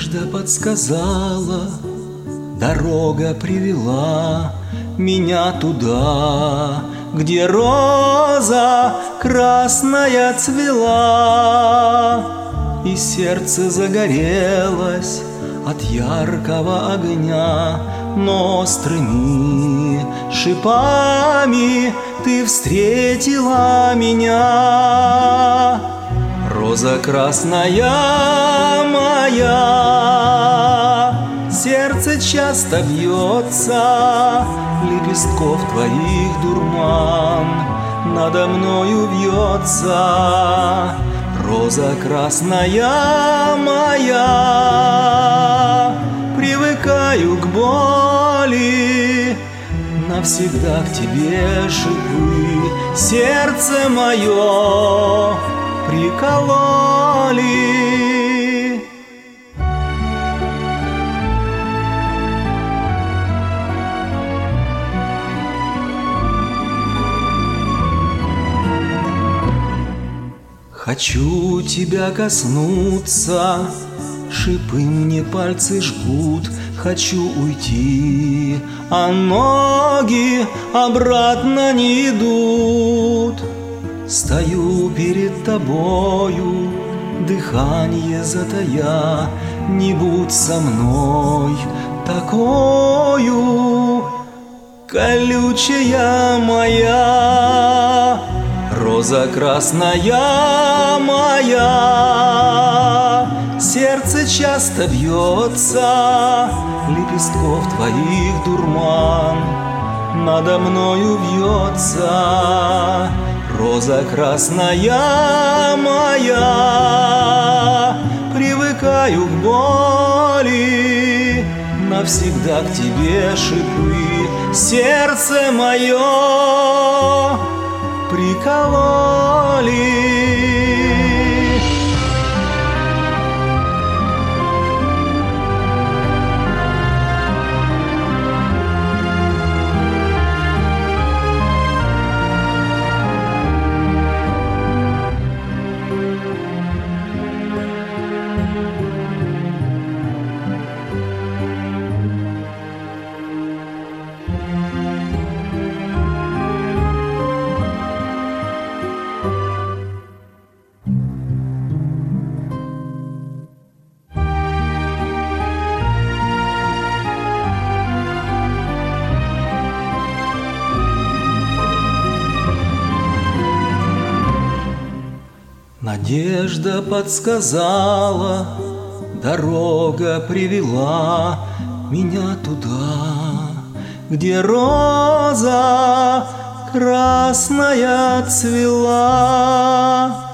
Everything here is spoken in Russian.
Надежда подсказала, дорога привела меня туда, где роза красная цвела, и сердце загорелось от яркого огня, но острыми шипами ты встретила меня. Роза красная моя, сердце часто бьется, лепестков твоих дурман надо мною вьется. Роза красная моя, привыкаю к боли, навсегда к тебе шипы сердце мое прикололи. Хочу тебя коснуться, шипы мне пальцы жгут, хочу уйти, а ноги обратно не идут. Стою перед тобою, дыхание затая, не будь со мной такою, колючая моя. Роза красная моя, сердце часто бьется, лепестков твоих дурман надо мною вьется. Роза красная моя, привыкаю к боли, навсегда к тебе шипы сердце мое прикололи. Надежда подсказала, дорога привела меня туда, где роза красная цвела.